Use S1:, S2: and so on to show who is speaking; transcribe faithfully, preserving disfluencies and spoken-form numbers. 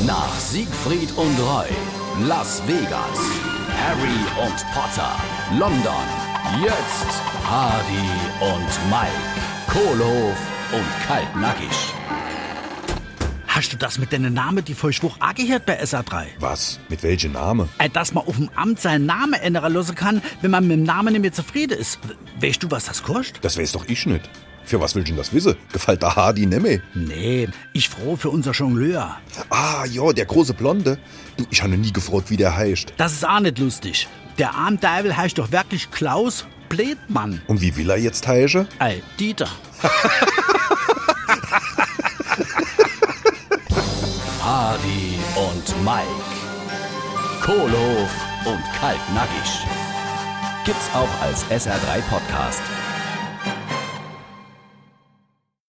S1: Nach Siegfried und Roy, Las Vegas, Harry und Potter, London, jetzt Hardy und Mike, Kohlhof und Kaltnackig.
S2: Hast du das mit deinen Namen, die vor Schwuch angehört bei S A drei?
S3: Was? Mit welchem Namen?
S2: Äh, dass man auf dem Amt seinen Namen ändern lassen kann, wenn man mit dem Namen nicht mehr zufrieden ist. Weißt du, was das kostet?
S3: Das weiß doch ich nicht. Für was willst du denn das wissen? Gefällt der Hardy nicht mehr?
S2: Nee, ich froh für unser Jongleur.
S3: Ah, ja, der große Blonde. Du, ich habe noch nie gefragt, wie der heißt.
S2: Das ist auch nicht lustig. Der Armteufel heißt doch wirklich Klaus Bledmann.
S3: Und wie will er jetzt heißen?
S2: Ey, Dieter.
S1: Hardy und Mike, Kohlhof und Kaltnackig. Gibt's auch als S R drei Podcast.